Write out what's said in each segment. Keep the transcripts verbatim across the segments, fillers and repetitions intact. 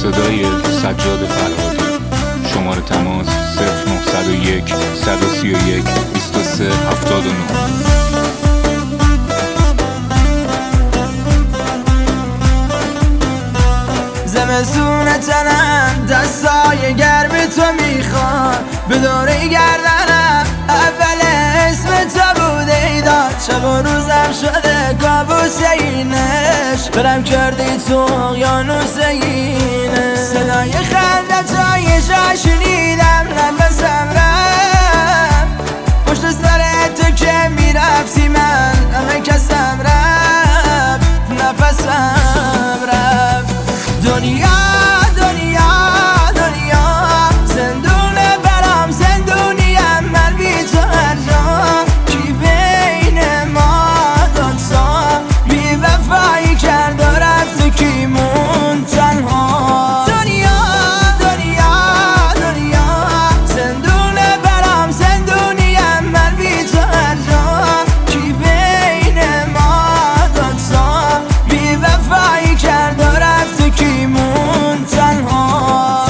صدای سجاد فرهادی. شماره تماس صفر نهصد و یک صد و سی و یک بیست و سه هفتاد و نه. زمستون تنم دستای گرم تو میخواد، به دوره گردنم اول اسم تو بوده ایداد. شب و روزم شده کابوس اینش، برم کردی تو اقیانوس اینش. صدای خنده تا یه جا شنیدم، نفسم رفت پشت سر تو که میرفتی، من همه کسم رفت نفسم رفت. دنیا دنیا دنیا زندونه برام زندونیم، من بی تو هر جا کی بین ما دوتا بی وفایی کرد و رفت و کی مون تنها. دنیا دنیا دنیا زندونه برام زندونیم، من بی تو هر جا کی بین ما دوتا بی وفایی کرد و رفت و کی مون تنها.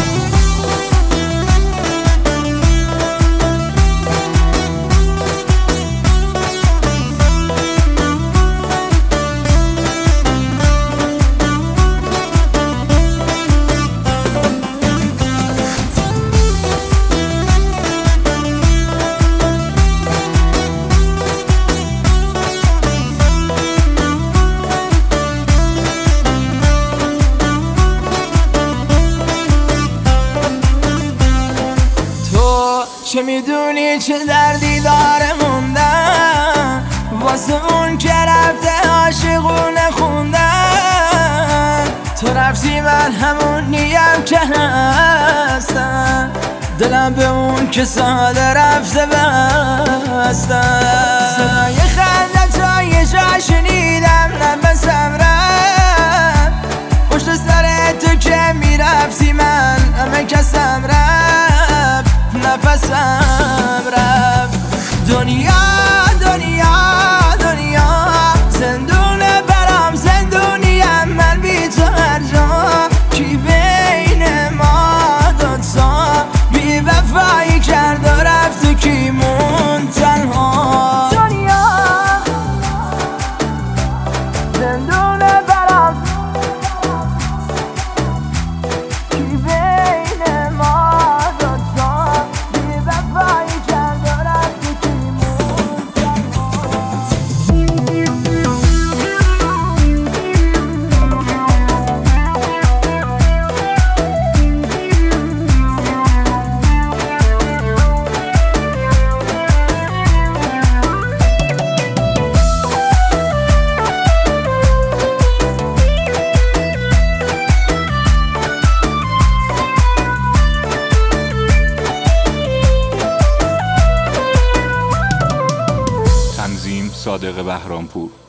چه میدونی چه دردی داره موندن واسه اون که رفته عاشقونه خوندن. تو رفتی من همون نیم که هستم، دلم به اون که ساده رفته بستم. صدای خنده تا یه جا شنیدم، نفسم رفت پشت سر تو که میرفتی، من همه کسم رفت نفسم رفت. دنیا دنیا دنیا زندونه برام زندونیم، من بی تو هر جا کی بین ما دوتا بی وفایی کرد و رفت و کی مون تنها. دنیا زندونه برام کی بین ما دوتا بی وفایی کرد و رفت و کی مون تنها. تنظیم صادق بهرامپور.